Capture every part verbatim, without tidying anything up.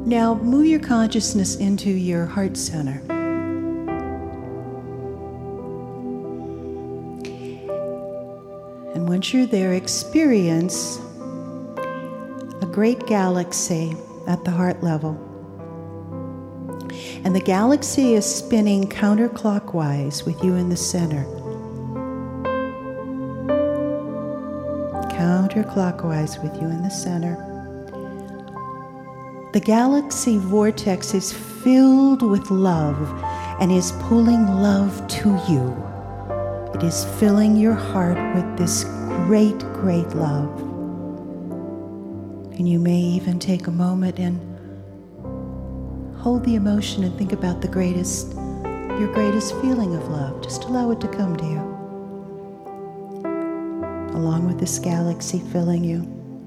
Now move your consciousness into your heart center. And once you're there, experience a great galaxy at the heart level. And the galaxy is spinning counterclockwise with you in the center. Counterclockwise with you in the center. The galaxy vortex is filled with love and is pulling love to you. It is filling your heart with this great, great love. And you may even take a moment and hold the emotion and think about the greatest, your greatest feeling of love. Just allow it to come to you. Along with this galaxy filling you.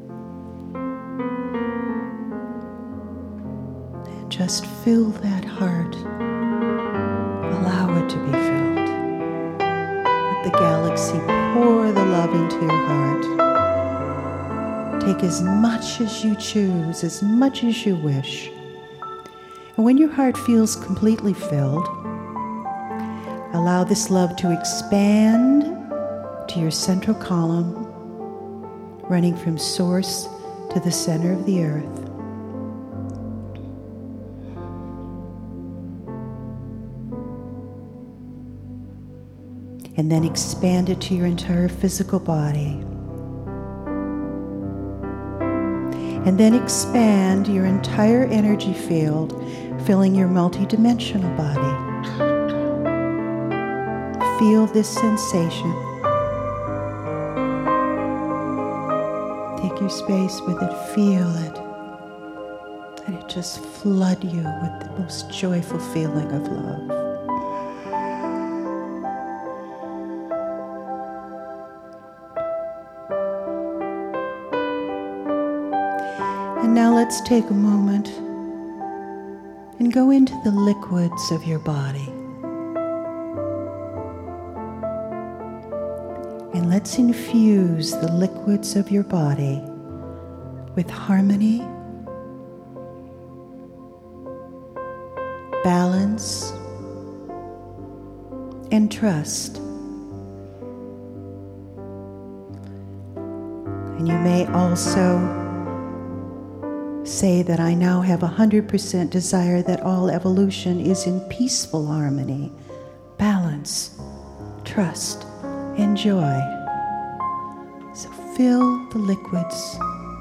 And just fill that heart. Allow it to be filled. Let the galaxy pour the love into your heart. Take as much as you choose, as much as you wish. And when your heart feels completely filled, allow this love to expand to your central column, running from source to the center of the earth. And then expand it to your entire physical body. And then expand your entire energy field, filling your multidimensional body. Feel this sensation. Take your space with it, feel it. Let it just flood you with the most joyful feeling of love. And now let's take a moment and go into the liquids of your body. And let's infuse the liquids of your body with harmony, balance, and trust. And you may also say that I now have a one hundred percent desire that all evolution is in peaceful harmony, balance, trust, and joy. So fill the liquids.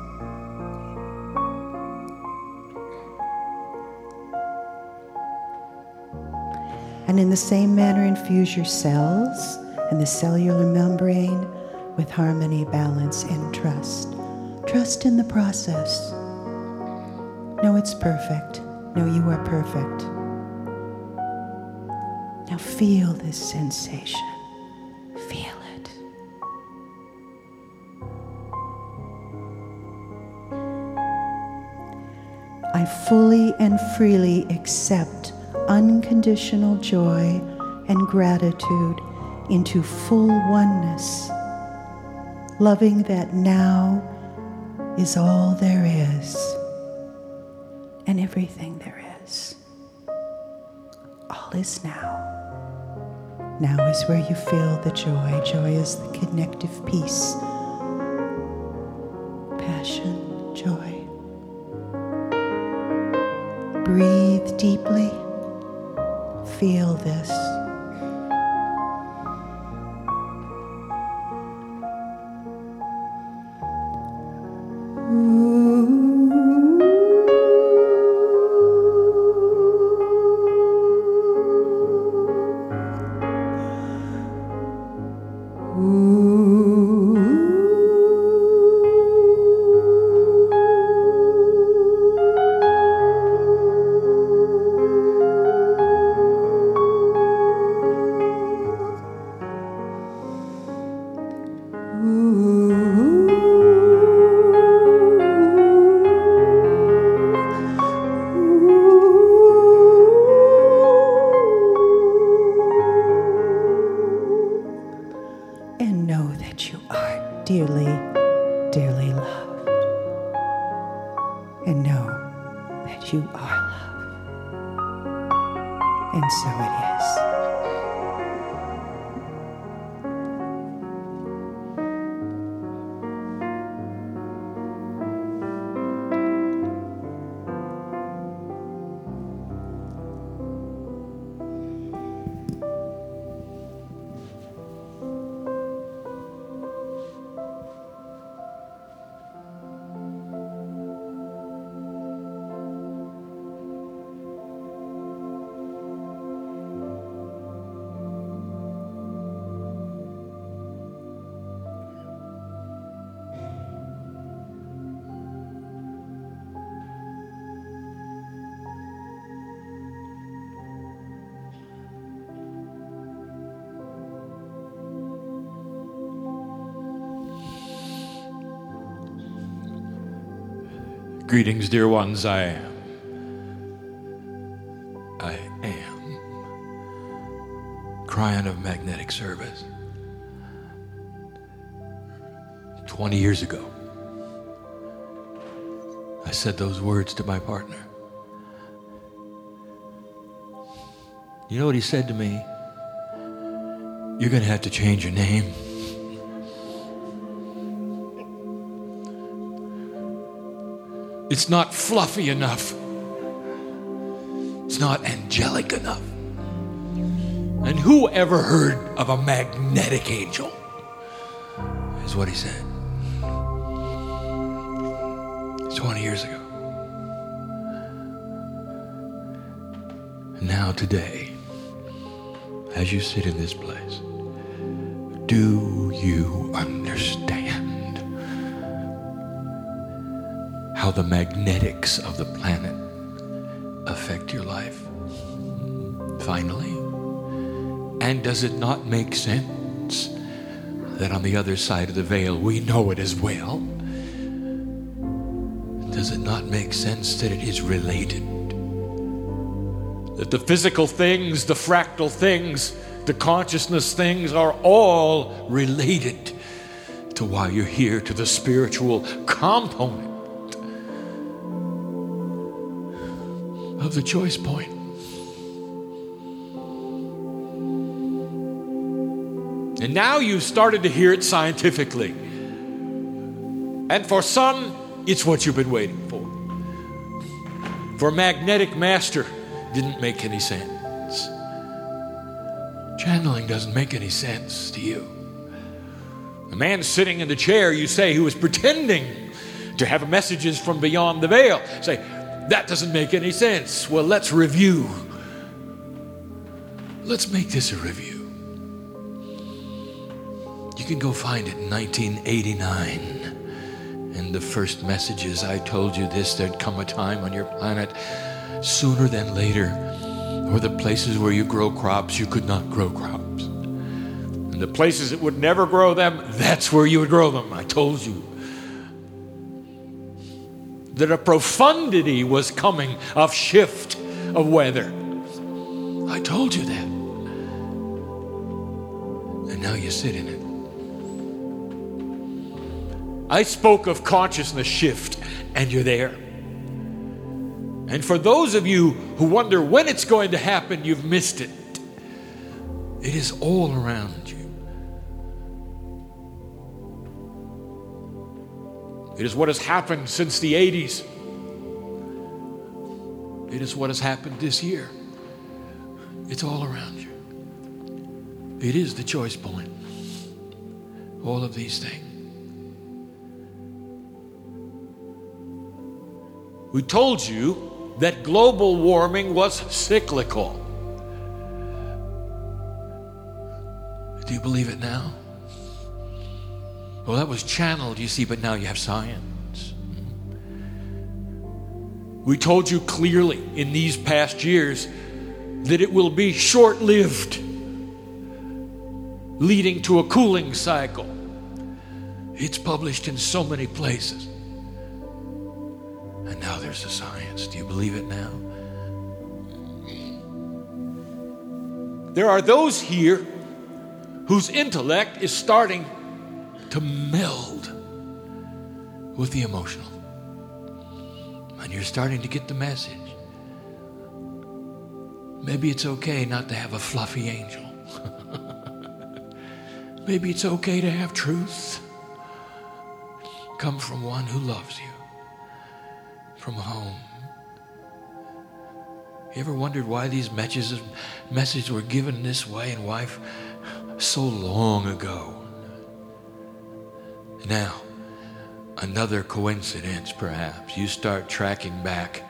And in the same manner, infuse your cells and the cellular membrane with harmony, balance, and trust. Trust in the process. No, it's perfect. No, you are perfect. Now feel this sensation. Feel it. I fully and freely accept unconditional joy and gratitude into full oneness, loving that now is all there is. And everything there is. All is now. Now is where you feel the joy. Joy is the connective piece. Passion, joy. Breathe deeply. Feel this. that you are love. And so it is. Greetings, dear ones. I I am crying of magnetic service. Twenty years ago, I said those words to my partner. You know what he said to me? You're going to have to change your name. It's not fluffy enough. It's not angelic enough. And who ever heard of a magnetic angel? Is what he said. twenty years ago. And now today, as you sit in this place, do you understand how the magnetics of the planet affect your life? Finally. And does it not make sense that on the other side of the veil, we know it as well? Does it not make sense that it is related? That the physical things, the fractal things, the consciousness things are all related to why you're here, to the spiritual component of the choice point. And now you've started to hear it scientifically. And for some, it's what you've been waiting for. For magnetic master, didn't make any sense. Channeling doesn't make any sense to you. The man sitting in the chair, you say, who was pretending to have messages from beyond the veil, say, that doesn't make any sense. Well, let's review. Let's make this a review. You can go find it in nineteen eighty-nine. In the first messages, I told you this, there'd come a time on your planet, sooner than later, where the places where you grow crops, you could not grow crops. And the places that would never grow them, that's where you would grow them. I told you that a profundity was coming of shift of weather. I told you that. And now you sit in it. I spoke of consciousness shift, and you're there. And for those of you who wonder when it's going to happen, you've missed it. It is all around you. It is what has happened since the eighties. It is what has happened this year. It's all around you. It is the choice point. All of these things. We told you that global warming was cyclical. Do you believe it now? Well, that was channeled, you see, but now you have science. We told you clearly in these past years that it will be short-lived, leading to a cooling cycle. It's published in so many places. And now there's the science. Do you believe it now? There are those here whose intellect is starting to meld with the emotional. And and you're starting to get the message. Maybe it's okay not to have a fluffy angel. Maybe it's okay to have truth come from one who loves you, from home. You ever wondered why these messages, messages were given this way and why so long ago? Now, another coincidence perhaps. You start tracking back.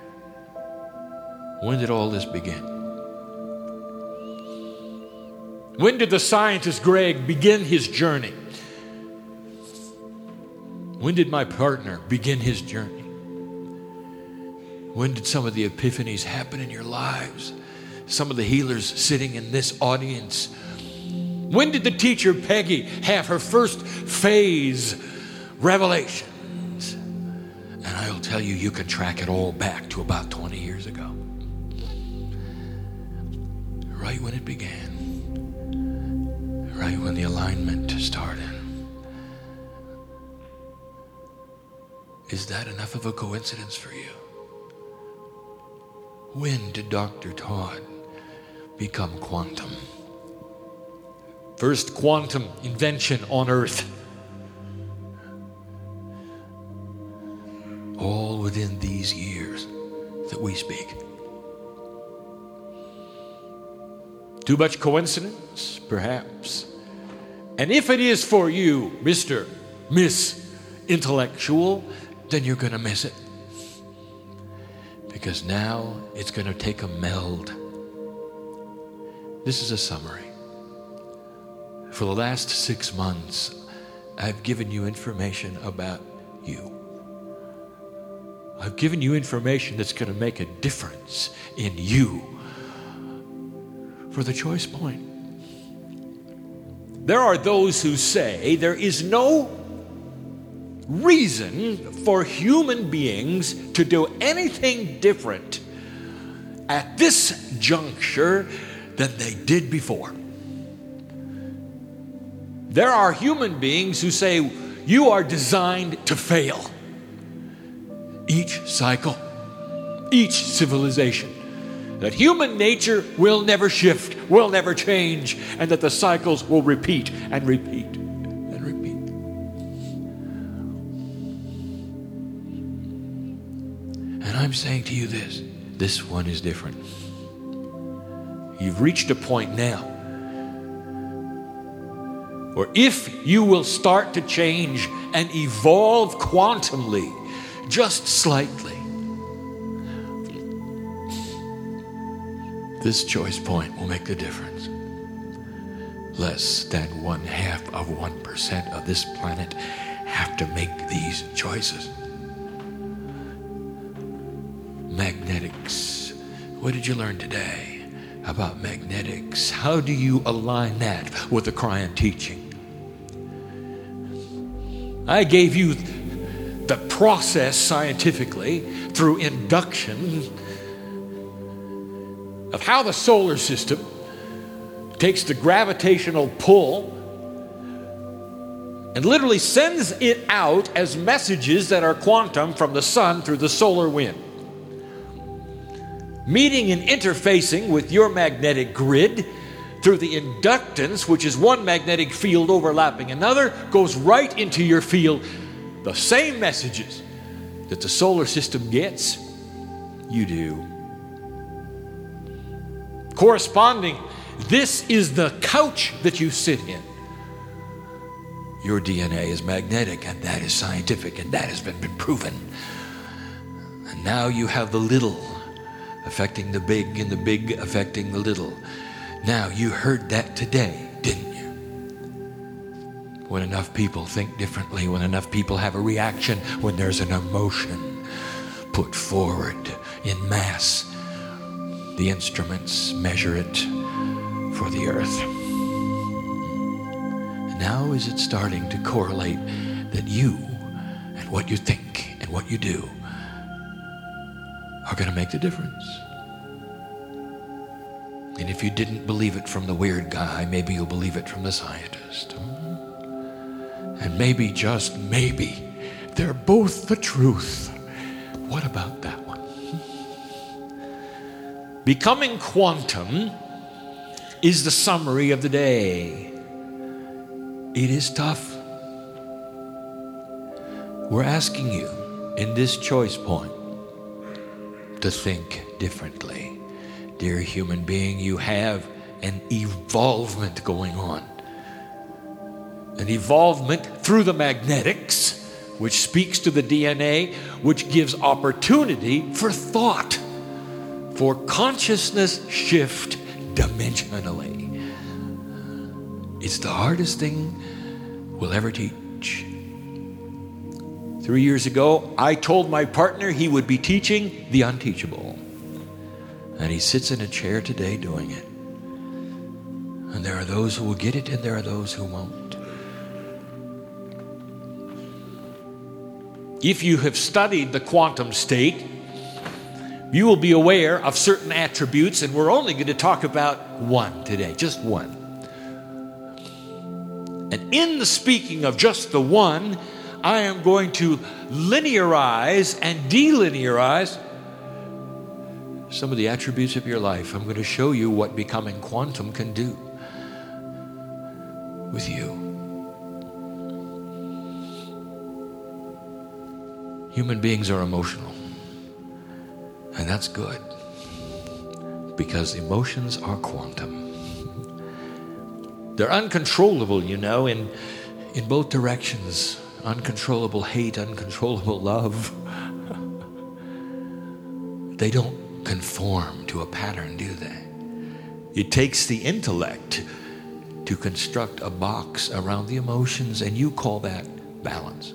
When did all this begin? When did the scientist Greg begin his journey? When did my partner begin his journey? When did some of the epiphanies happen in your lives? Some of the healers sitting in this audience. When did the teacher Peggy have her first phase revelations? And I'll tell you, you can track it all back to about twenty years ago. Right when it began. Right when the alignment started. Is that enough of a coincidence for you? When did Doctor Todd become quantum? First quantum invention on Earth. All within these years that we speak. Too much coincidence? Perhaps. And if it is for you, Mister, Miss Intellectual, then you're going to miss it. Because now it's going to take a meld. This is a summary. For the last six months, I've given you information about you. I've given you information that's going to make a difference in you. For the choice point. There are those who say there is no reason for human beings to do anything different at this juncture than they did before. There are human beings who say you are designed to fail. Each cycle, each civilization. That human nature will never shift, will never change, and that the cycles will repeat and repeat and repeat. And I'm saying to you this, this one is different. You've reached a point now where if you will start to change and evolve quantumly, just slightly, this choice point will make the difference. Less than one half of one percent of this planet have to make these choices. Magnetics. What did you learn today about magnetics? How do you align that with the Kryon teaching? I gave you the process scientifically through induction of how the solar system takes the gravitational pull and literally sends it out as messages that are quantum from the sun through the solar wind. Meeting and interfacing with your magnetic grid through the inductance, which is one magnetic field overlapping another, goes right into your field. The same messages that the solar system gets, you do. Corresponding, this is the couch that you sit in. Your D N A is magnetic, and that is scientific, and that has been, been proven. And now you have the little affecting the big, and the big affecting the little. Now, you heard that today, didn't you? When enough people think differently, when enough people have a reaction, when there's an emotion put forward in mass, the instruments measure it for the earth. Now is it starting to correlate that you and what you think and what you do are going to make the difference. And if you didn't believe it from the weird guy, maybe you'll believe it from the scientist. And maybe, just maybe, they're both the truth. What about that one? Becoming quantum is the summary of the day. It is tough. We're asking you in this choice point to think differently. Dear human being, you have an evolvement going on. An evolvement through the magnetics, which speaks to the D N A, which gives opportunity for thought, for consciousness shift dimensionally. It's the hardest thing we'll ever teach. Three years ago, I told my partner he would be teaching the unteachable. And he sits in a chair today doing it. And there are those who will get it, and there are those who won't. If you have studied the quantum state, you will be aware of certain attributes, and we're only going to talk about one today, just one. And in the speaking of just the one, I am going to linearize and delinearize some of the attributes of your life. I'm going to show you what becoming quantum can do with you. Human beings are emotional. And that's good, because emotions are quantum. They're uncontrollable, you know, in, in both directions. Uncontrollable hate, uncontrollable love. They don't conform to a pattern, do they? It takes the intellect to construct a box around the emotions, and you call that balance.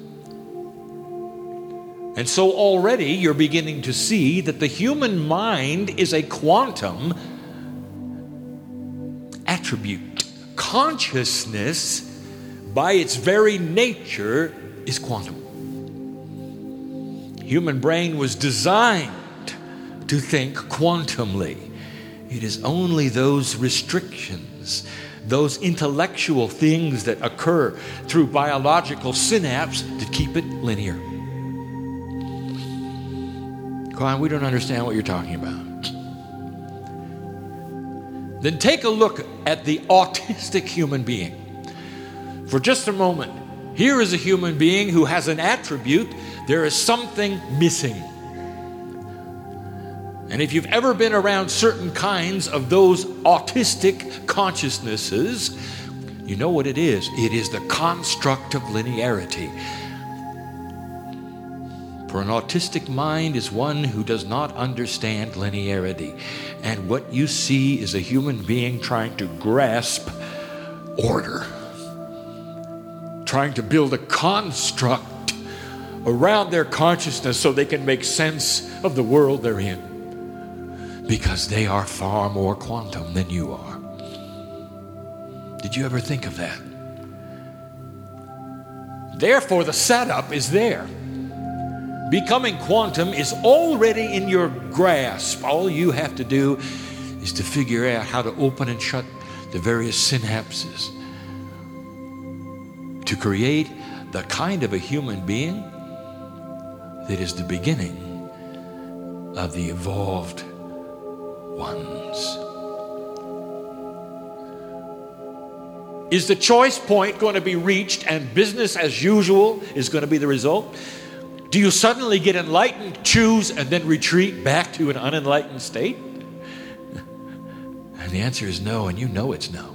And so already you're beginning to see that the human mind is a quantum attribute. Consciousness, by its very nature, is quantum. Human brain was designed to think quantumly. It is only those restrictions, those intellectual things that occur through biological synapse that keep it linear. Quan, we don't understand what you're talking about. Then take a look at the autistic human being. For just a moment, here is a human being who has an attribute. There is something missing. And if you've ever been around certain kinds of those autistic consciousnesses, you know what it is. It is the construct of linearity. For an autistic mind is one who does not understand linearity. And what you see is a human being trying to grasp order, trying to build a construct around their consciousness so they can make sense of the world they're in, because they are far more quantum than you are. Did you ever think of that? Therefore, the setup is there. Becoming quantum is already in your grasp. All you have to do is to figure out how to open and shut the various synapses to create the kind of a human being that is the beginning of the evolved ones. Is the choice point going to be reached and business as usual is going to be the result? Do you suddenly get enlightened, choose, and then retreat back to an unenlightened state? And the answer is no, and you know it's no.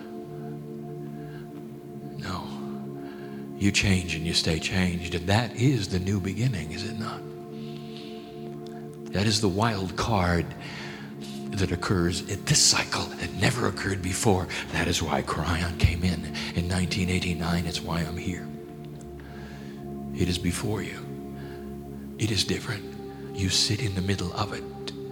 No. You change and you stay changed, and that is the new beginning, is it not? That is the wild card that occurs in this cycle that never occurred before. That is why Kryon came in in nineteen eighty-nine. It's why I'm here. It is before you. It is different. You sit in the middle of it.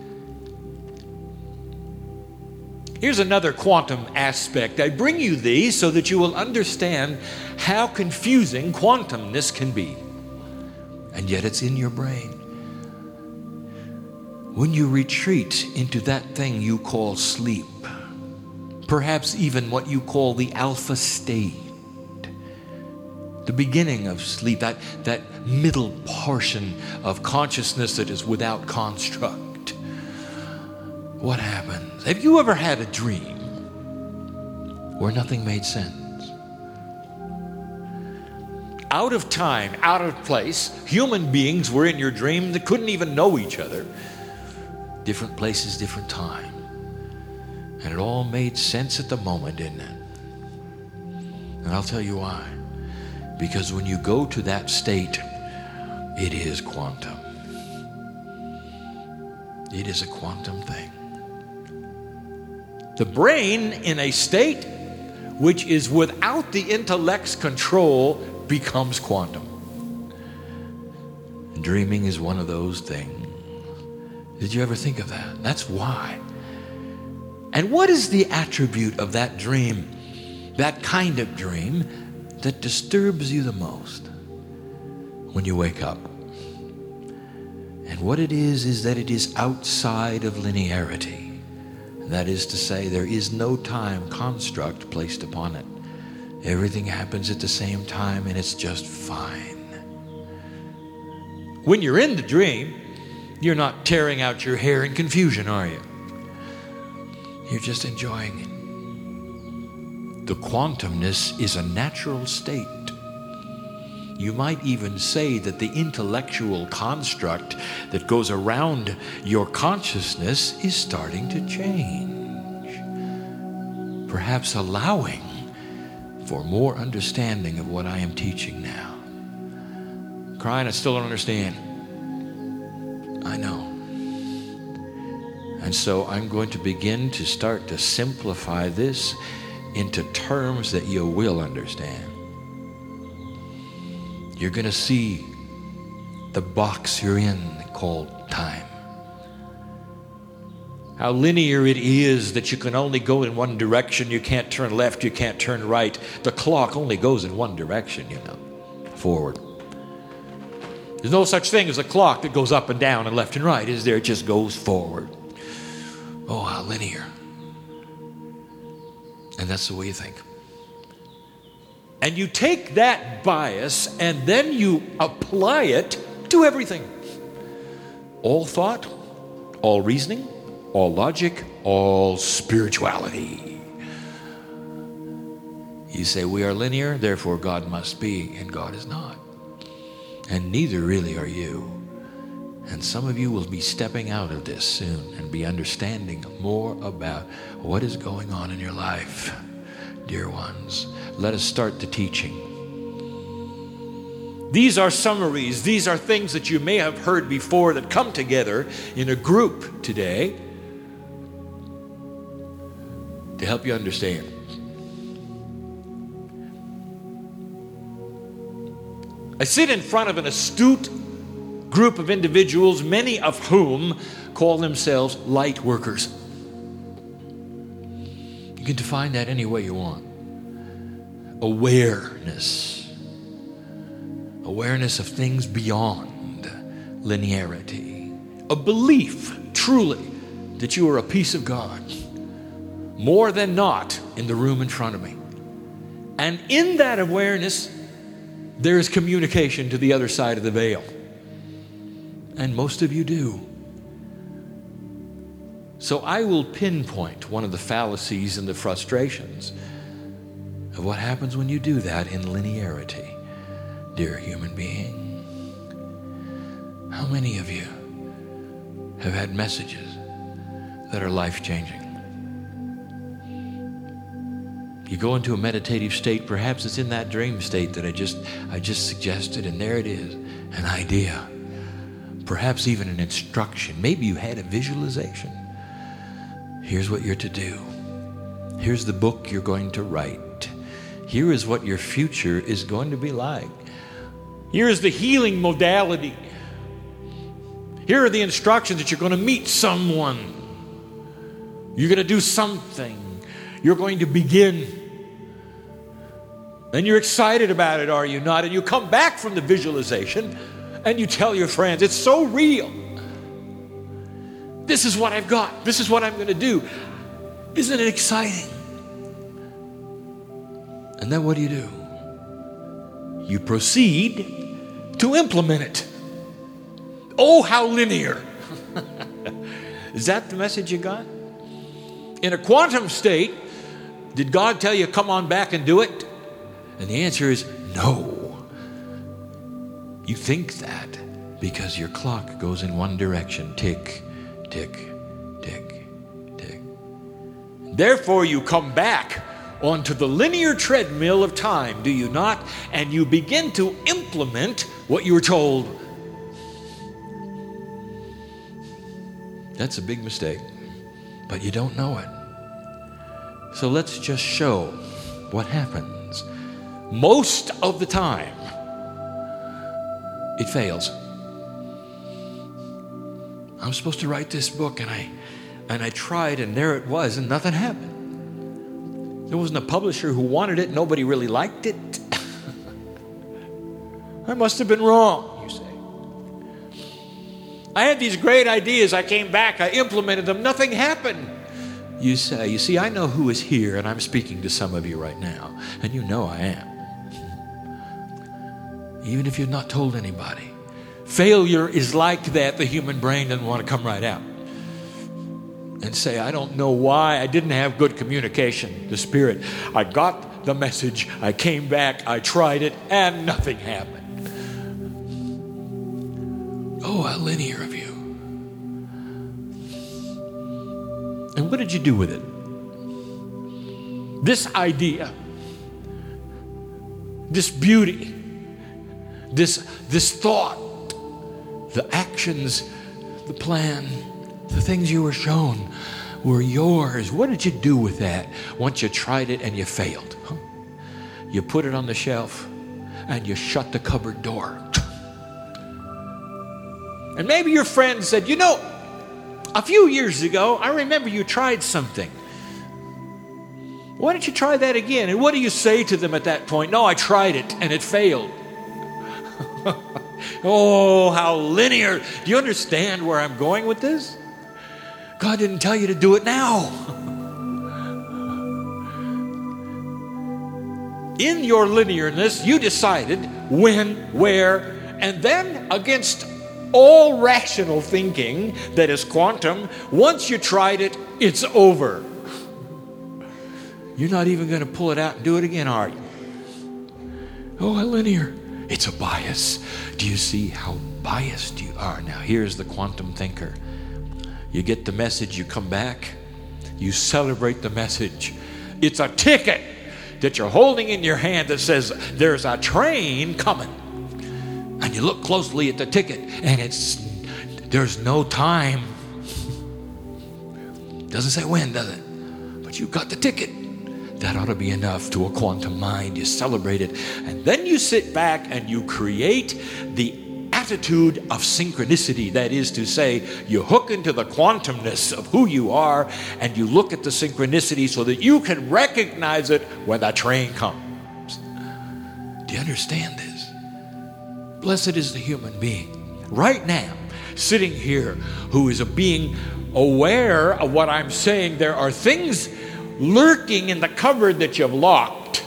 Here's another quantum aspect. I bring you these so that you will understand how confusing quantumness can be. And yet it's in your brain. When you retreat into that thing you call sleep, perhaps even what you call the alpha state, the beginning of sleep, that, that middle portion of consciousness that is without construct. What happens? Have you ever had a dream where nothing made sense? Out of time, out of place, human beings were in your dream that couldn't even know each other. Different places, different time. And it all made sense at the moment, didn't it? And I'll tell you why. Because when you go to that state, it is quantum. It is a quantum thing. The brain in a state which is without the intellect's control becomes quantum. Dreaming is one of those things. Did you ever think of that? That's why. And what is the attribute of that dream, that kind of dream, that disturbs you the most when you wake up? And what it is, is that it is outside of linearity. That is to say, there is no time construct placed upon it. Everything happens at the same time, and it's just fine. When you're in the dream, you're not tearing out your hair in confusion, are you? You're just enjoying it. The quantumness is a natural state. You might even say that the intellectual construct that goes around your consciousness is starting to change. Perhaps allowing for more understanding of what I am teaching now. Crying, I still don't understand. I know. And so I'm going to begin to start to simplify this into terms that you will understand. You're going to see the box you're in called time. How linear it is that you can only go in one direction. You can't turn left, you can't turn right. The clock only goes in one direction, you know, forward. There's no such thing as a clock that goes up and down and left and right, is there? It just goes forward. Oh, how linear. And that's the way you think. And you take that bias and then you apply it to everything. All thought, all reasoning, all logic, all spirituality. You say we are linear, therefore God must be, and God is not. And neither really are you. And some of you will be stepping out of this soon and be understanding more about what is going on in your life. Dear ones, let us start the teaching. These are summaries. These are things that you may have heard before that come together in a group today to help you understand. I sit in front of an astute group of individuals, many of whom call themselves light workers. You can define that any way you want. Awareness. Awareness of things beyond linearity. A belief, truly, that you are a piece of God. More than not in the room in front of me. And in that awareness, there is communication to the other side of the veil. And most of you do. So I will pinpoint one of the fallacies and the frustrations of what happens when you do that in linearity, dear human being. How many of you have had messages that are life-changing? You go into a meditative state, perhaps it's in that dream state that I just I just suggested, and there it is, an idea. Perhaps even an instruction. Maybe you had a visualization. Here's what you're to do. Here's the book you're going to write. Here is what your future is going to be like. Here is the healing modality. Here are the instructions that you're going to meet someone. You're going to do something. You're going to begin. And you're excited about it, are you not? And you come back from the visualization and you tell your friends, it's so real. This is what I've got. This is what I'm going to do. Isn't it exciting? And then what do you do? you proceed to implement it. Oh, how linear. Is that the message you got? In a quantum state, did God tell you, come on back and do it? And the answer is no. You think that because your clock goes in one direction. Tick, tick, tick, tick. Therefore, you come back onto the linear treadmill of time, do you not? And you begin to implement what you were told. That's a big mistake, but you don't know it. So let's just show what happens. Most of the time, it fails. I'm supposed to write this book, and I and I tried, and there it was, and nothing happened. There wasn't a publisher who wanted it. Nobody really liked it. I must have been wrong, you say. I had these great ideas. I came back. I implemented them. Nothing happened. You say, you see, I know who is here, and I'm speaking to some of you right now, and you know I am. Even if you've not told anybody. Failure is like that. The human brain doesn't want to come right out and say, I don't know why I didn't have good communication. The Spirit, I got the message, I came back, I tried it, and nothing happened. Oh, how linear of you. And what did you do with it? This idea, this beauty, this, this thought, the actions, the plan, the things you were shown were yours. What did you do with that once you tried it and you failed? Huh? You put it on the shelf and you shut the cupboard door. And maybe your friend said, you know, a few years ago, I remember you tried something. Why don't you try that again? And what do you say to them at that point? No, I tried it and it failed. Oh, how linear. Do you understand where I'm going with this? God didn't tell you to do it now. In your linearness, you decided when, where, and then against all rational thinking that is quantum, once you tried it, it's over. You're not even going to pull it out and do it again, are you? Oh, how linear. It's a bias. Do you see how biased you are? Now, here's the quantum thinker. You get the message, you come back, you celebrate the message. It's a ticket that you're holding in your hand that says, there's a train coming. And you look closely at the ticket, and it's there's no time. Doesn't say when, does it? But you've got the ticket. That ought to be enough to a quantum mind. You celebrate it, and then you sit back and you create the attitude of synchronicity. That is to say, you hook into the quantumness of who you are, and you look at the synchronicity so that you can recognize it when the train comes. Do you understand this? Blessed is the human being right now, sitting here, who is a being aware of what I'm saying. There are things lurking in the cupboard that you've locked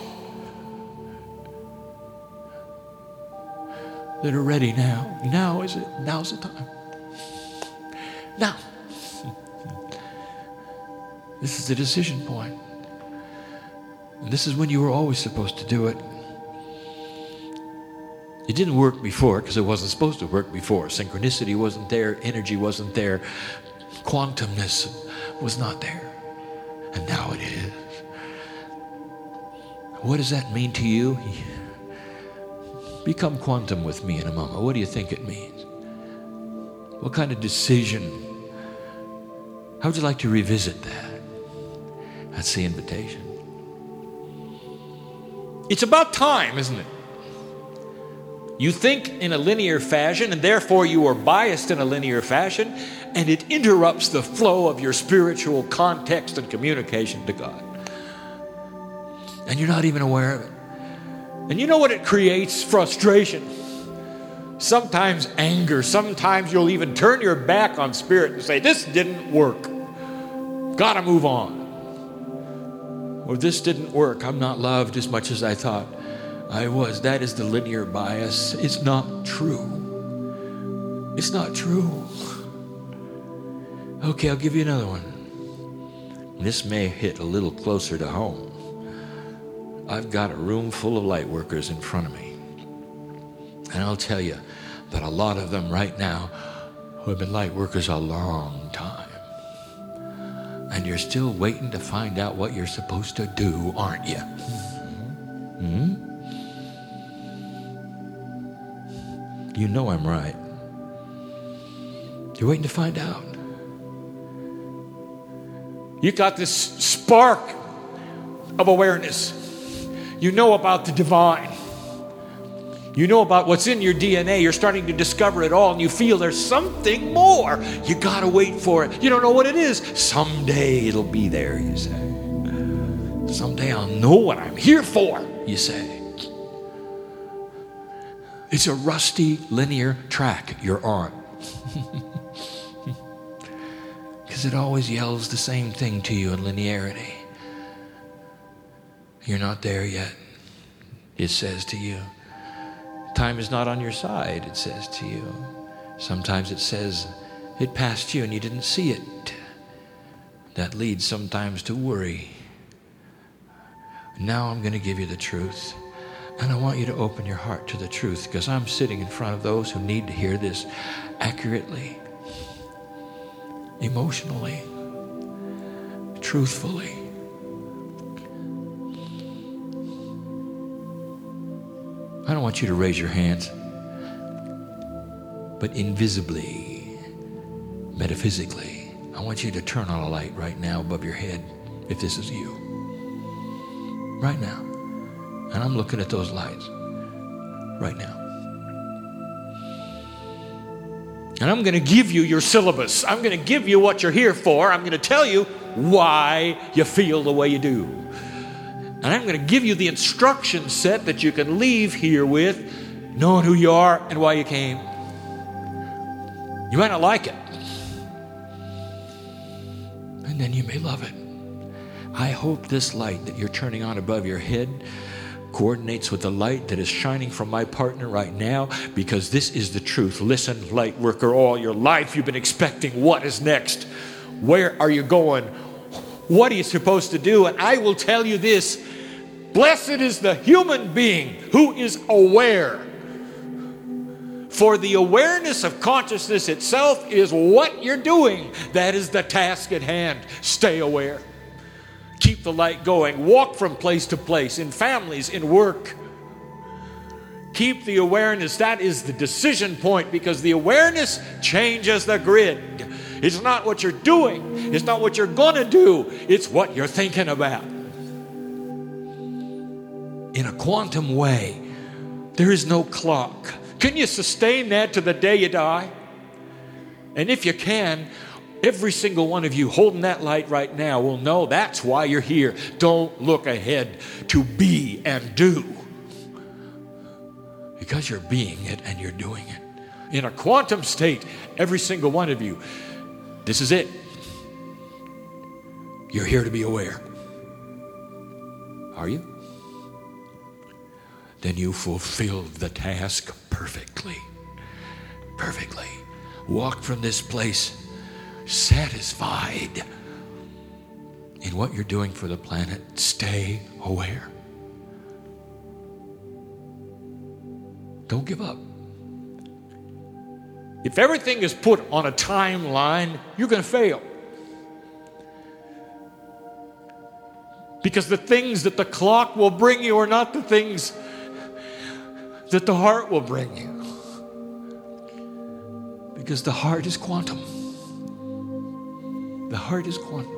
that are ready now. Now is it? Now's the time. Now. This is the decision point. And this is when you were always supposed to do it. It didn't work before because it wasn't supposed to work before. Synchronicity wasn't there. Energy wasn't there. Quantumness was not there. And now it is. What does that mean to you? Become quantum with me in a moment. What do you think it means? What kind of decision? How would you like to revisit that? That's the invitation. It's about time, isn't it? You think in a linear fashion, and therefore you are biased in a linear fashion, and it interrupts the flow of your spiritual context and communication to God. And you're not even aware of it. And you know what it creates? Frustration. Sometimes anger. Sometimes you'll even turn your back on Spirit and say, this didn't work. Gotta move on. Or this didn't work. I'm not loved as much as I thought. I was. That is the linear bias. It's not true. It's not true. Okay, I'll give you another one. This may hit a little closer to home. I've got a room full of light workers in front of me. And I'll tell you that a lot of them right now who have been light workers a long time. And you're still waiting to find out what you're supposed to do, aren't you? Hmm? You know I'm right. You're waiting to find out. You got this spark of awareness. You know about the divine. You know about what's in your D N A. You're starting to discover it all, and you feel there's something more. You got to wait for it. You don't know what it is. Someday it'll be there, you say. Someday I'll know what I'm here for, you say. It's a rusty linear track you're on. Because it always yells the same thing to you in linearity. You're not there yet, it says to you. Time is not on your side, it says to you. Sometimes it says it passed you and you didn't see it. That leads sometimes to worry. Now I'm going to give you the truth. And I want you to open your heart to the truth, because I'm sitting in front of those who need to hear this accurately, emotionally, truthfully. I don't want you to raise your hands, but invisibly, metaphysically, I want you to turn on a light right now above your head, if this is you. Right now. And I'm looking at those lights right now. And I'm going to give you your syllabus. I'm going to give you what you're here for. I'm going to tell you why you feel the way you do. And I'm going to give you the instruction set that you can leave here with, knowing who you are and why you came. You might not like it. And then you may love it. I hope this light that you're turning on above your head coordinates with the light that is shining from my partner right now, because this is the truth. Listen, light worker, all your life you've been expecting what is next. Where are you going? What are you supposed to do? And I will tell you this: blessed is the human being who is aware. For the awareness of consciousness itself is what you're doing. That is the task at hand. Stay aware. Keep the light going. Walk from place to place, in families, in work. Keep the awareness. That is the decision point, because the awareness changes the grid. It's not what you're doing. It's not what you're going to do. It's what you're thinking about. In a quantum way, there is no clock. Can you sustain that to the day you die? And if you can, every single one of you holding that light right now will know that's why you're here. Don't look ahead to be and do, because you're being it and you're doing it. In a quantum state, every single one of you, this is it. You're here to be aware. Are you? Then you fulfilled the task perfectly. Perfectly. Walk from this place satisfied in what you're doing for the planet. Stay aware. Don't give up. If everything is put on a timeline, you're going to fail. Because the things that the clock will bring you are not the things that the heart will bring you. Because the heart is quantum. The heart is quantum.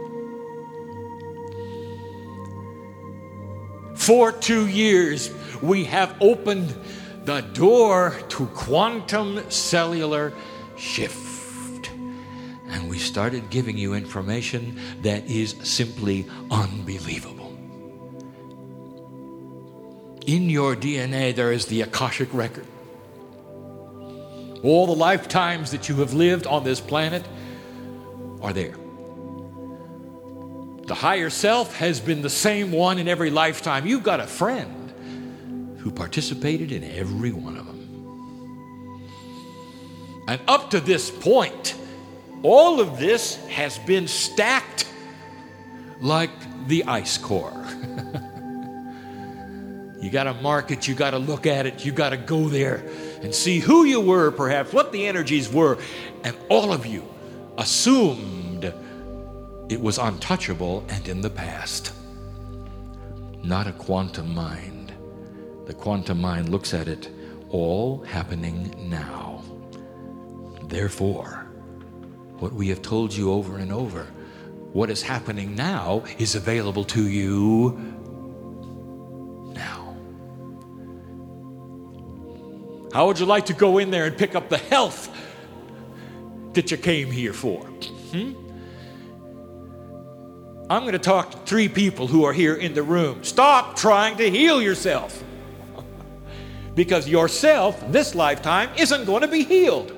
For two years, we have opened the door to quantum cellular shift. And we started giving you information that is simply unbelievable. In your D N A, there is the Akashic record. All the lifetimes that you have lived on this planet are there. The higher self has been the same one in every lifetime. You've got a friend who participated in every one of them. And up to this point, all of this has been stacked like the ice core. You got to mark it, you got to look at it, you got to go there and see who you were, perhaps, what the energies were. And all of you assumed it was untouchable and in the past. Not a quantum mind. The quantum mind looks at it all happening now. Therefore, what we have told you over and over, what is happening now is available to you now. How would you like to go in there and pick up the health that you came here for? Hmm? I'm going to talk to three people who are here in the room. Stop trying to heal yourself. Because yourself, this lifetime, isn't going to be healed.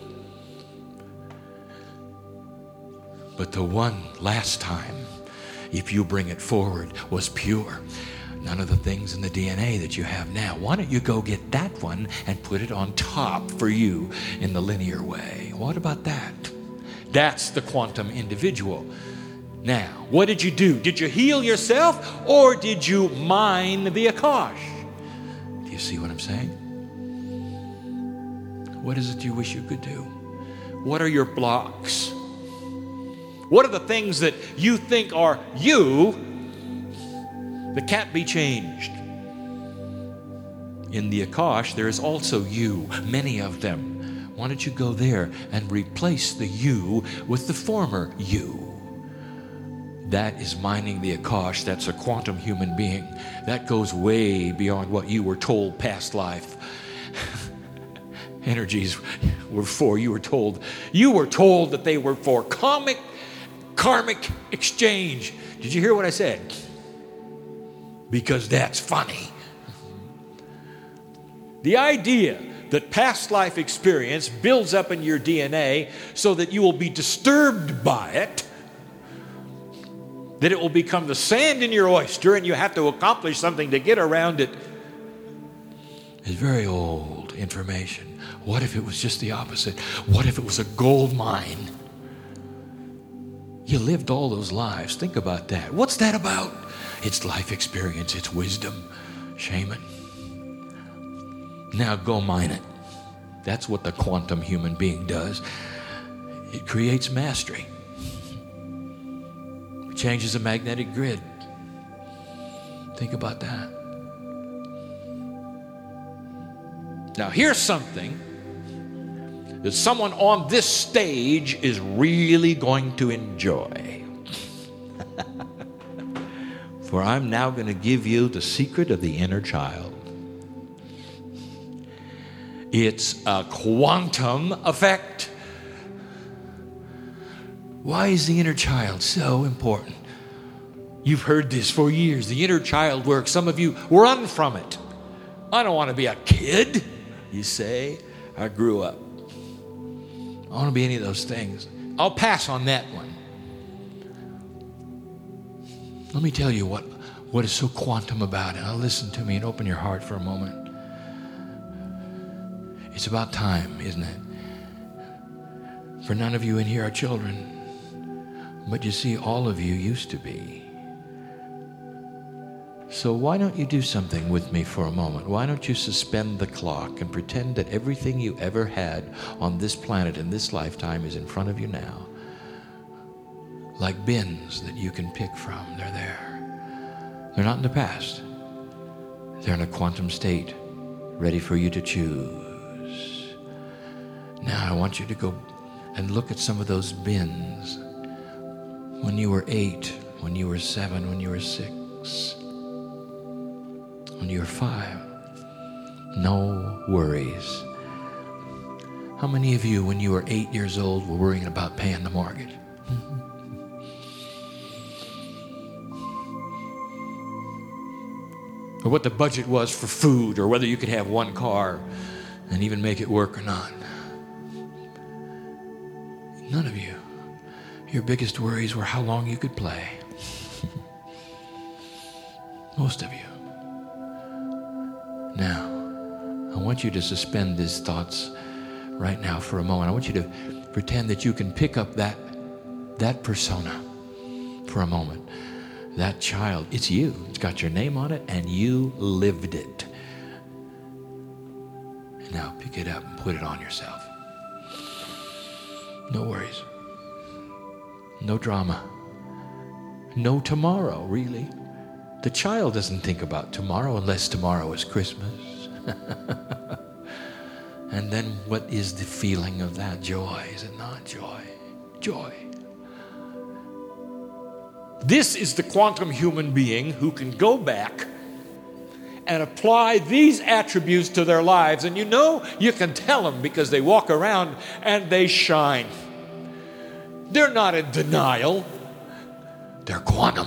But the one last time, if you bring it forward, was pure. None of the things in the D N A that you have now. Why don't you go get that one and put it on top for you in the linear way? What about that? That's the quantum individual. Now, what did you do? Did you heal yourself or did you mine the Akash? Do you see what I'm saying? What is it you wish you could do? What are your blocks? What are the things that you think are you that can't be changed? In the Akash, there is also you, many of them. Why don't you go there and replace the you with the former you? That is mining the Akash. That's a quantum human being. That goes way beyond what you were told past life. Energies were for. You were told. You were told that they were for karmic, karmic exchange. Did you hear what I said? Because that's funny. The idea that past life experience builds up in your D N A so that you will be disturbed by it, that it will become the sand in your oyster and you have to accomplish something to get around it, is very old information. What if it was just the opposite? What if it was a gold mine? You lived all those lives. Think about that. What's that about? It's life experience. It's wisdom. Shaman. Now go mine it. That's what the quantum human being does. It creates mastery. It changes the magnetic grid. Think about that. Now here's something that someone on this stage is really going to enjoy. For I'm now going to give you the secret of the inner child. It's a quantum effect. Why is the inner child so important? You've heard this for years. The inner child work. Some of you run from it. I don't want to be a kid, you say. I grew up. I don't want to be any of those things. I'll pass on that one. Let me tell you what, what is so quantum about it. Now listen to me and open your heart for a moment. It's about time, isn't it? For none of you in here are children. But you see, all of you used to be. So why don't you do something with me for a moment? Why don't you suspend the clock and pretend that everything you ever had on this planet in this lifetime is in front of you now? Like bins that you can pick from. They're there. They're not in the past. They're in a quantum state, ready for you to choose. Now I want you to go and look at some of those bins. When you were eight, when you were seven, when you were six, when you were five. No worries. How many of you, when you were eight years old, were worrying about paying the mortgage? Or what the budget was for food, or whether you could have one car and even make it work or not? None of you. Your biggest worries were how long you could play. Most of you. Now, I want you to suspend these thoughts right now for a moment. I want you to pretend that you can pick up that, that persona for a moment. That child, it's you. It's got your name on it, and you lived it. And now pick it up and put it on yourself. No worries. No drama. No tomorrow, really. The child doesn't think about tomorrow unless tomorrow is Christmas. And then what is the feeling of that? Joy, is it not? Joy. Joy. This is the quantum human being who can go back and apply these attributes to their lives. And you know, you can tell them because they walk around and they shine. They're not in denial. They're quantum.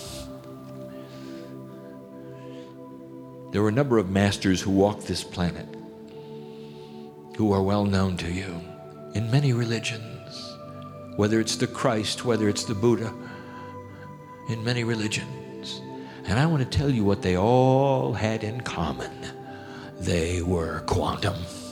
There were a number of masters who walked this planet who are well known to you in many religions, whether it's the Christ, whether it's the Buddha, in many religions. And I want to tell you what they all had in common. They were quantum.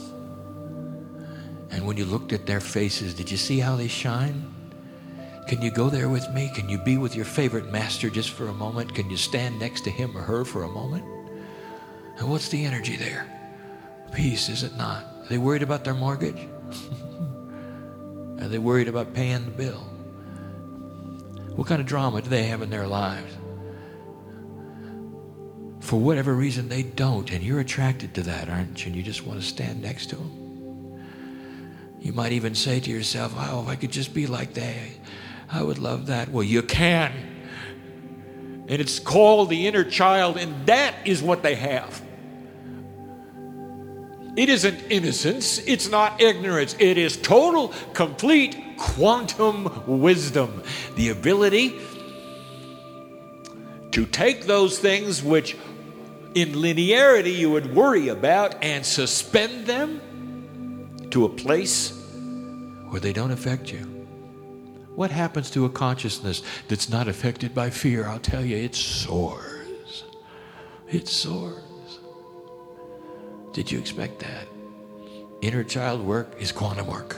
And when you looked at their faces, did you see how they shine? Can you go there with me? Can you be with your favorite master just for a moment? Can you stand next to him or her for a moment? And what's the energy there? Peace, is it not? Are they worried about their mortgage? Are they worried about paying the bill? What kind of drama do they have in their lives? For whatever reason, they don't, and you're attracted to that, aren't you? And you just want to stand next to them. You might even say to yourself, oh, if I could just be like that, I would love that. Well, you can. And it's called the inner child, and that is what they have. It isn't innocence. It's not ignorance. It is total, complete quantum wisdom. The ability to take those things which in linearity you would worry about and suspend them to a place where they don't affect you. What happens to a consciousness that's not affected by fear? I'll tell you, it soars. It soars. Did you expect that? Inner child work is quantum work.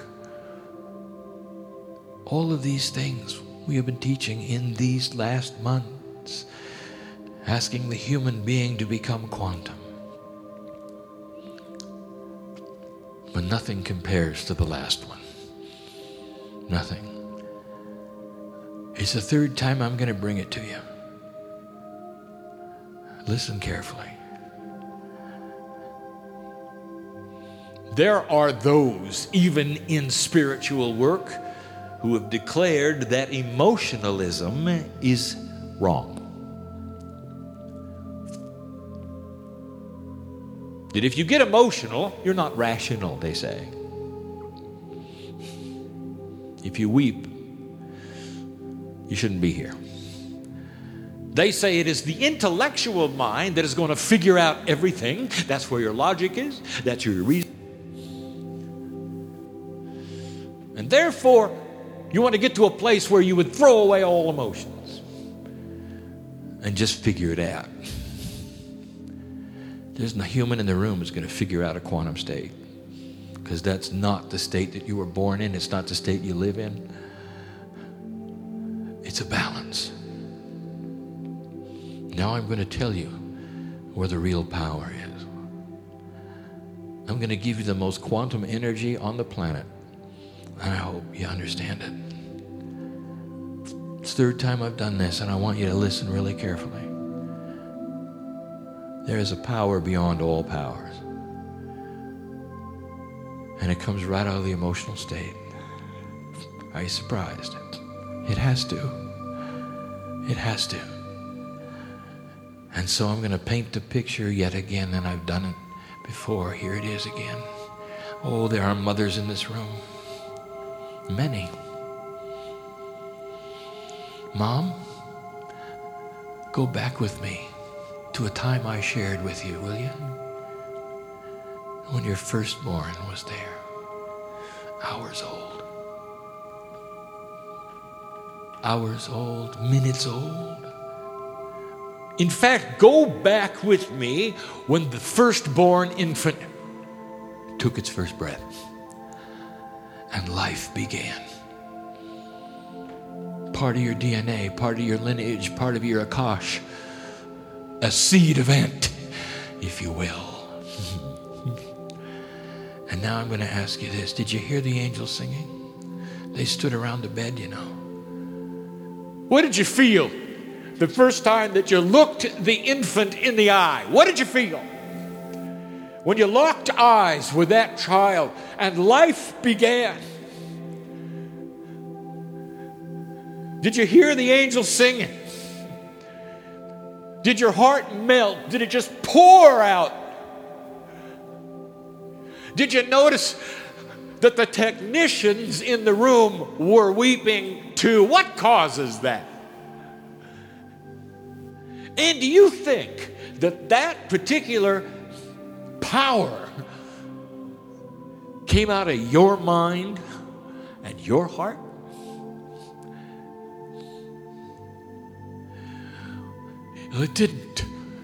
All of these things we have been teaching in these last months, asking the human being to become quantum. But nothing compares to the last one. Nothing. It's the third time I'm going to bring it to you. Listen carefully. There are those, even in spiritual work, who have declared that emotionalism is wrong. That if you get emotional, you're not rational, they say. If you weep, you shouldn't be here. They say it is the intellectual mind that is going to figure out everything. That's where your logic is. That's your reason. And therefore, you want to get to a place where you would throw away all emotions and just figure it out. There's no human in the room who's going to figure out a quantum state, because that's not the state that you were born in. It's not the state you live in. It's a balance. Now I'm going to tell you where the real power is. I'm going to give you the most quantum energy on the planet. And I hope you understand it. It's the third time I've done this, and I want you to listen really carefully. There is a power beyond all powers. And it comes right out of the emotional state. Are you surprised? It has to. It has to. And so I'm going to paint the picture yet again, and I've done it before. Here it is again. Oh, there are mothers in this room. Many. Mom, go back with me to a time I shared with you, will you? When your firstborn was there, hours old. Hours old, minutes old. In fact, go back with me when the firstborn infant took its first breath and life began. Part of your D N A, part of your lineage, part of your Akash, a seed event, if you will. And now I'm going to ask you this. Did you hear the angels singing? They stood around the bed, you know. What did you feel the first time that you looked the infant in the eye? What did you feel? When you locked eyes with that child and life began. Did you hear the angels singing? Did your heart melt? Did it just pour out? Did you notice that the technicians in the room were weeping too? What causes that? And do you think that that particular power came out of your mind and your heart? It didn't.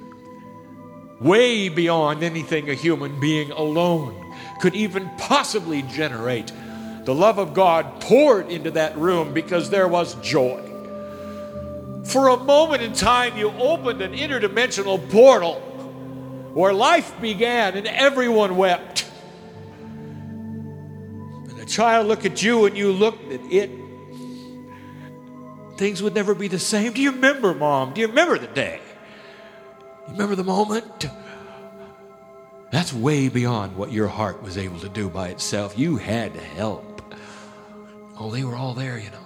Way beyond anything a human being alone could even possibly generate. The love of God poured into that room because there was joy. For a moment in time, you opened an interdimensional portal where life began and everyone wept. And the child looked at you and you looked at it. Things would never be the same. Do you remember, Mom? Do you remember the day? You remember the moment? That's way beyond what your heart was able to do by itself. You had help. Oh, they were all there, you know.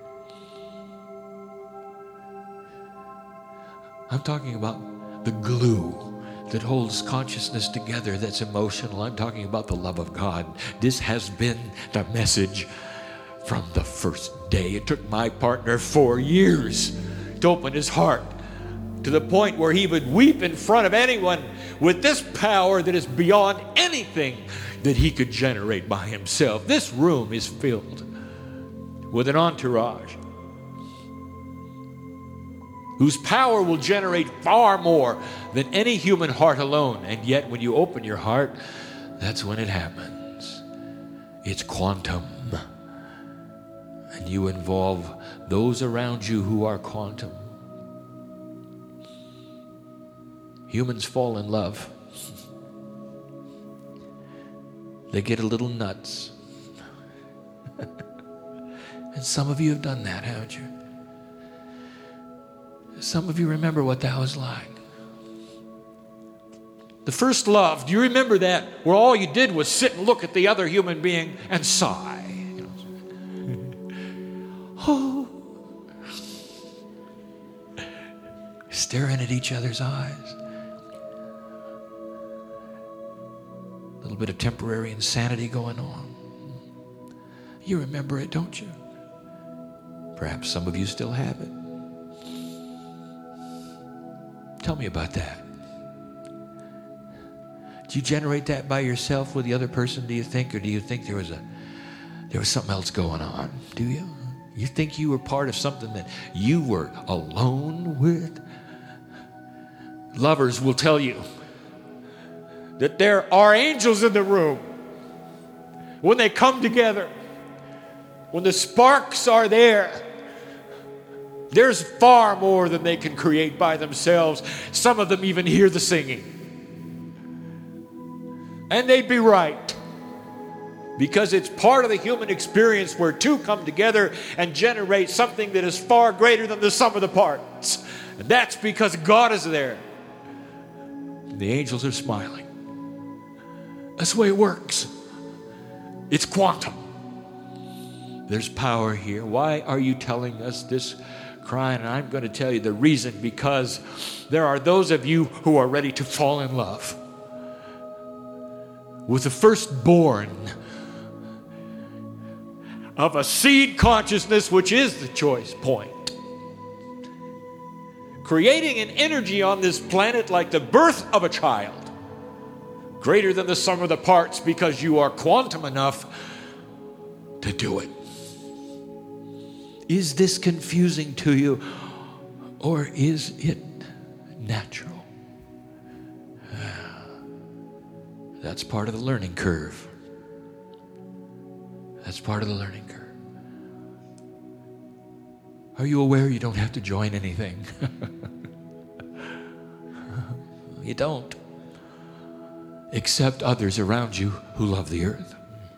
I'm talking about the glue that holds consciousness together, that's emotional. I'm talking about the love of God. This has been the message from the first day. It took my partner four years to open his heart to the point where he would weep in front of anyone with this power that is beyond anything that he could generate by himself. This room is filled with an entourage whose power will generate far more than any human heart alone. And yet when you open your heart, that's when it happens. It's quantum. And you involve those around you who are quantum. Humans fall in love. They get a little nuts. And some of you have done that, haven't you? Some of you remember what that was like. The first love, do you remember that? Where all you did was sit and look at the other human being and sigh. You know? Oh. Staring at each other's eyes. A little bit of temporary insanity going on. You remember it, don't you? Perhaps some of you still have it. Tell me about that. Do you generate that by yourself with the other person, do you think? Or do you think there was a there was something else going on? Do you? You think you were part of something that you were alone with? Lovers will tell you that there are angels in the room. When they come together, when the sparks are there, there's far more than they can create by themselves. Some of them even hear the singing. And they'd be right. Because it's part of the human experience where two come together and generate something that is far greater than the sum of the parts. And that's because God is there. The angels are smiling. That's the way it works. It's quantum. There's power here. Why are you telling us this, crying? And I'm going to tell you the reason, because there are those of you who are ready to fall in love with the firstborn of a seed consciousness, which is the choice point. Creating an energy on this planet like the birth of a child, greater than the sum of the parts, because you are quantum enough to do it. Is this confusing to you, or is it natural. That's part of the learning curve. That's part of the learning curve. Are you aware you don't have to join anything? You don't. Except others around you who love the earth.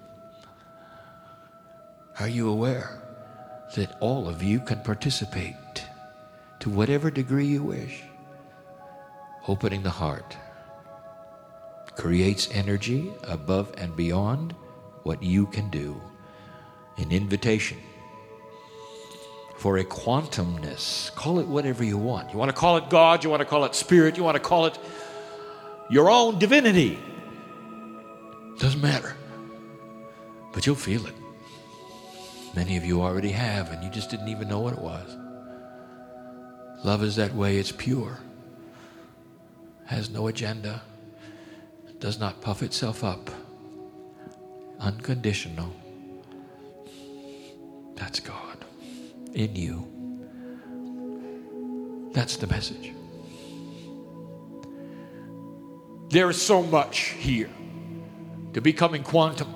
Are you aware that all of you can participate to whatever degree you wish? Opening the heart creates energy above and beyond what you can do. An invitation for a quantumness. Call it whatever you want. You want to call it God, you want to call it spirit, you want to call it your own divinity. Doesn't matter. But you'll feel it. Many of you already have, and you just didn't even know what it was. Love is that way. It's pure. Has no agenda. Does not puff itself up. Unconditional. That's God in you. That's the message. There is so much here to becoming quantum.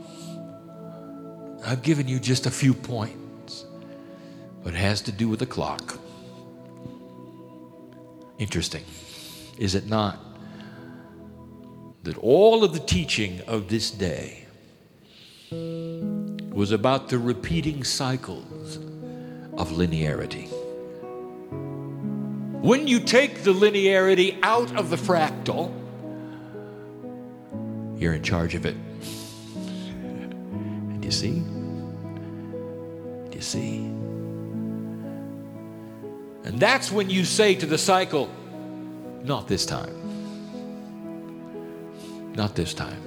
I've given you just a few points, but it has to do with the clock. Interesting, is it not, that all of the teaching of this day was about the repeating cycles of linearity. When you take the linearity out of the fractal, you're in charge of it. And you see? You see? And that's when you say to the cycle, not this time. Not this time.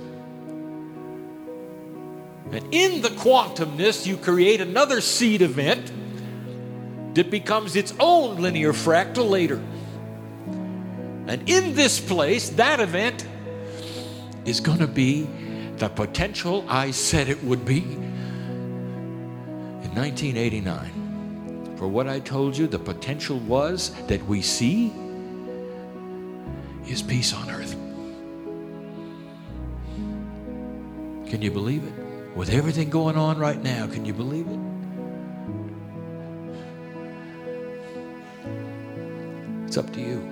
And in the quantumness, you create another seed event that becomes its own linear fractal later. And in this place, that event is going to be the potential I said it would be in nineteen eighty-nine. For what I told you, the potential was that we see is peace on earth. Can you believe it? With everything going on right now, can you believe it? It's up to you.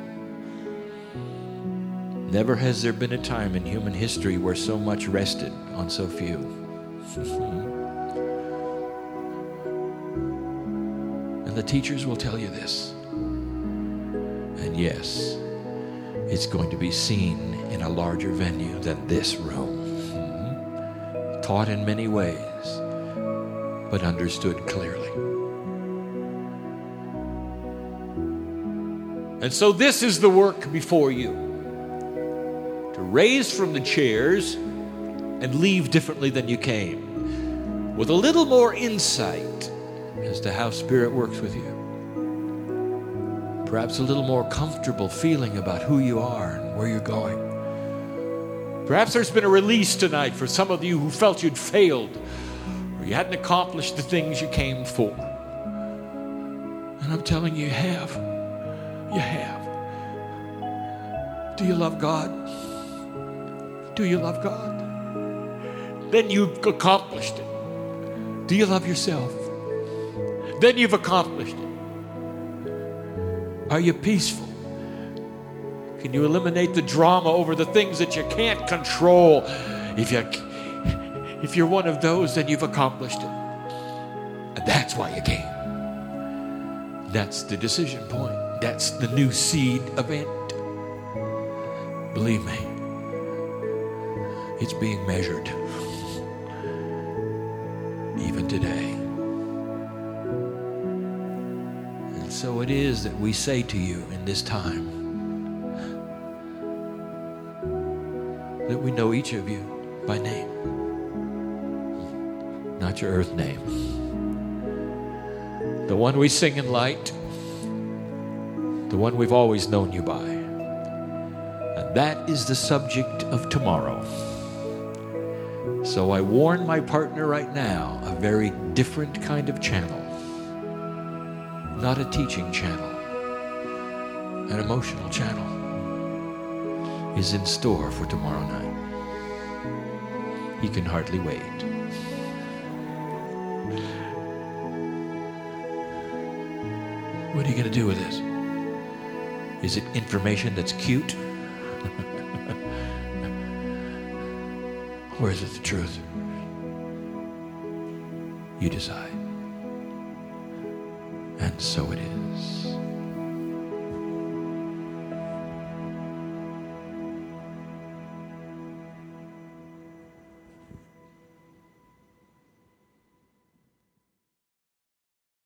Never has there been a time in human history where so much rested on so few. And the teachers will tell you this. And yes, it's going to be seen in a larger venue than this room. Mm-hmm. Taught in many ways, but understood clearly. And so this is the work before you. To raise from the chairs and leave differently than you came, with a little more insight as to how Spirit works with you. Perhaps a little more comfortable feeling about who you are and where you're going. Perhaps there's been a release tonight for some of you who felt you'd failed or you hadn't accomplished the things you came for. And I'm telling you, you have. You have. Do you love God? Do you love God? Then you've accomplished it. Do you love yourself? Then you've accomplished it. Are you peaceful? Can you eliminate the drama over the things that you can't control? If you, if you're one of those, then you've accomplished it. And that's why you came. That's the decision point. That's the new seed event. Believe me, it's being measured. Even today. And so it is that we say to you in this time that we know each of you by name. Not your earth name. The one we sing in light. The one we've always known you by. And that is the subject of tomorrow. So I warn my partner right now, a very different kind of channel. Not a teaching channel, an emotional channel is in store for tomorrow night. He can hardly wait. What are you going to do with this? Is it information that's cute? Or is it the truth? You decide. And so it is.